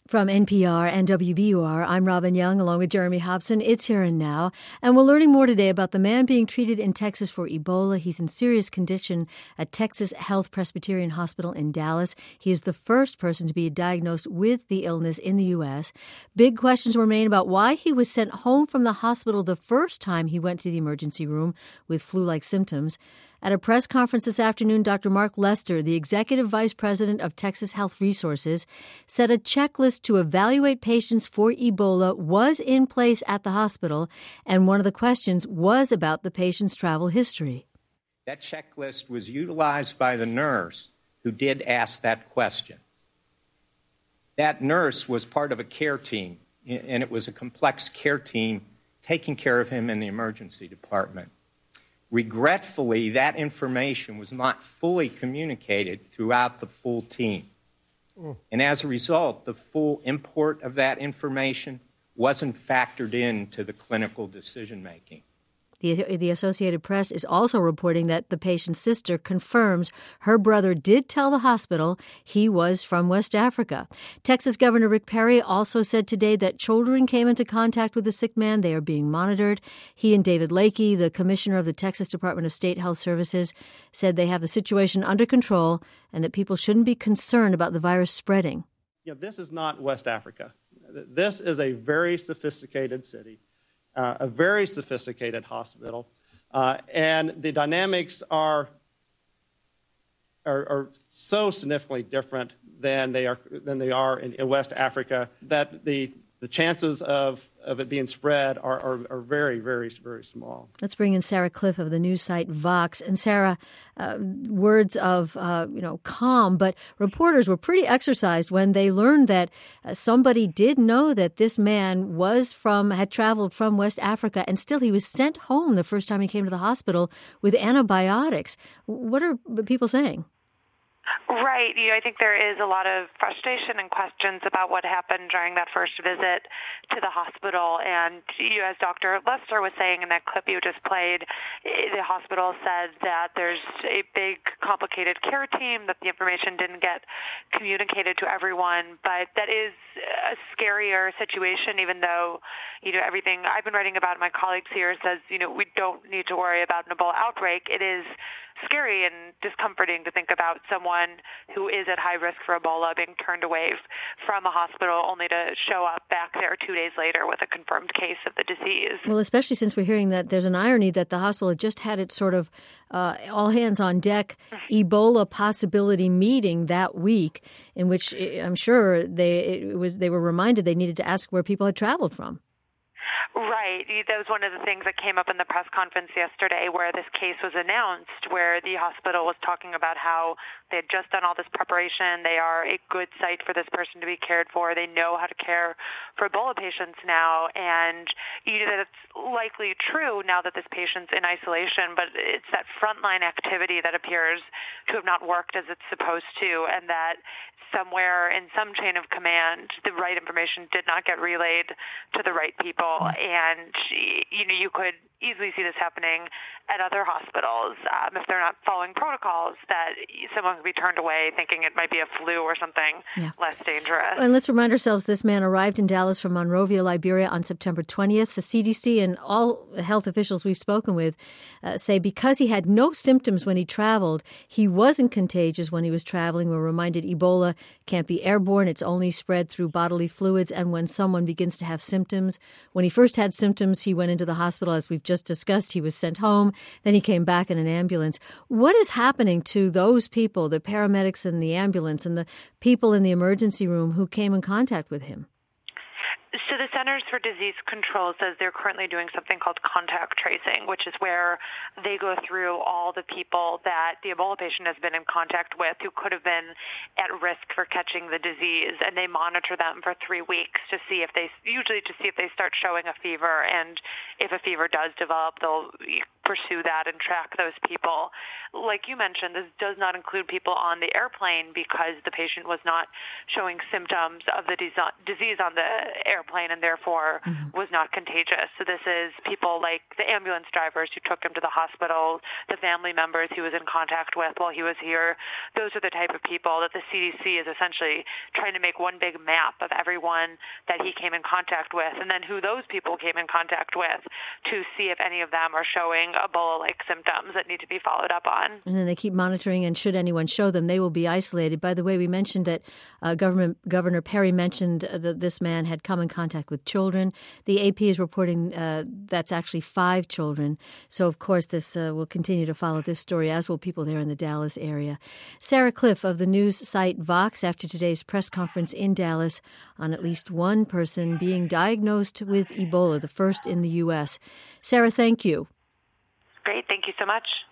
From NPR and WBUR, I'm Robin Young, along with Jeremy Hobson. It's Here and Now, and we're learning more today about the man being treated in Texas for Ebola. He's in serious condition at Texas Health Presbyterian Hospital in Dallas. He is the first person to be diagnosed with the illness in the U.S. Big questions were made about why he was sent home from the hospital the first time he went to the emergency room with flu-like symptoms. At a press conference this afternoon, Dr. Mark Lester, the executive vice president of Texas Health Resources, said a checklist to evaluate patients for Ebola was in place at the hospital, and one of the questions was about the patient's travel history. That checklist was utilized by the nurse who did ask that question. That nurse was part of a care team, and it was a complex care team taking care of him in the emergency department. Regretfully, that information was not fully communicated throughout the full team. And as a result, the full import of that information wasn't factored into the clinical decision-making. The Associated Press is also reporting that the patient's sister confirms her brother did tell the hospital he was from West Africa. Texas Governor Rick Perry also said today that children came into contact with the sick man. They are being monitored. He and David Lakey, the commissioner of the Texas Department of State Health Services, said they have the situation under control and that people shouldn't be concerned about the virus spreading. This is not West Africa. This is a very sophisticated city. A very sophisticated hospital, and the dynamics are so significantly different than they are in West Africa that the chances of it being spread are very, very, very small. Let's bring in Sarah Cliff of the news site Vox. And Sarah, words of calm, but reporters were pretty exercised when they learned that somebody did know that this man had traveled from West Africa, and still he was sent home the first time he came to the hospital with antibiotics. What are people saying? Right. I think there is a lot of frustration and questions about what happened during that first visit to the hospital. And as Dr. Lester was saying in that clip you just played, the hospital said that there's a big, complicated care team, that the information didn't get communicated to everyone. But that is a scarier situation, even though, everything I've been writing about, my colleagues here says, we don't need to worry about an Ebola outbreak. It is scary and discomforting to think about someone who is at high risk for Ebola being turned away from a hospital only to show up back there 2 days later with a confirmed case of the disease. Well, especially since we're hearing that there's an irony that the hospital had just had its sort of all hands on deck Ebola possibility meeting that week, in which I'm sure they were reminded they needed to ask where people had traveled from. Right. That was one of the things that came up in the press conference yesterday where this case was announced, where the hospital was talking about how they had just done all this preparation. They are a good site for this person to be cared for. They know how to care for Ebola patients now. And that's likely true now that this patient's in isolation, but it's that frontline activity that appears to have not worked as it's supposed to, and that somewhere in some chain of command, the right information did not get relayed to the right people. And, you could easily see this happening at other hospitals if they're not following protocols, that someone could be turned away thinking it might be a flu or something less dangerous. And let's remind ourselves this man arrived in Dallas from Monrovia, Liberia on September 20th. The CDC and all health officials we've spoken with say because he had no symptoms when he traveled, he wasn't contagious when he was traveling. We're reminded Ebola can't be airborne. It's only spread through bodily fluids and when someone begins to have symptoms. When he first had symptoms, he went into the hospital, as we've just discussed. He was sent home. Then he came back in an ambulance. What is happening to those people, the paramedics in the ambulance and the people in the emergency room who came in contact with him? So the Centers for Disease Control says they're currently doing something called contact tracing, which is where they go through all the people that the Ebola patient has been in contact with who could have been at risk for catching the disease, and they monitor them for 3 weeks to see if they start showing a fever, and if a fever does develop, they'll pursue that and track those people. Like you mentioned, this does not include people on the airplane because the patient was not showing symptoms of the disease on the airplane and therefore was not contagious. So this is people like the ambulance drivers who took him to the hospital, the family members he was in contact with while he was here. Those are the type of people that the CDC is essentially trying to make one big map of everyone that he came in contact with and then who those people came in contact with to see if any of them are showing Ebola-like symptoms that need to be followed up on. And then they keep monitoring, and should anyone show them, they will be isolated. By the way, we mentioned that Governor Perry mentioned that this man had come in contact with children. The AP is reporting that's actually 5 children. So, of course, this will continue to follow this story, as will people there in the Dallas area. Sarah Cliff of the news site Vox, after today's press conference in Dallas on at least one person being diagnosed with Ebola, the first in the U.S. Sarah, thank you. Great. Thank you so much.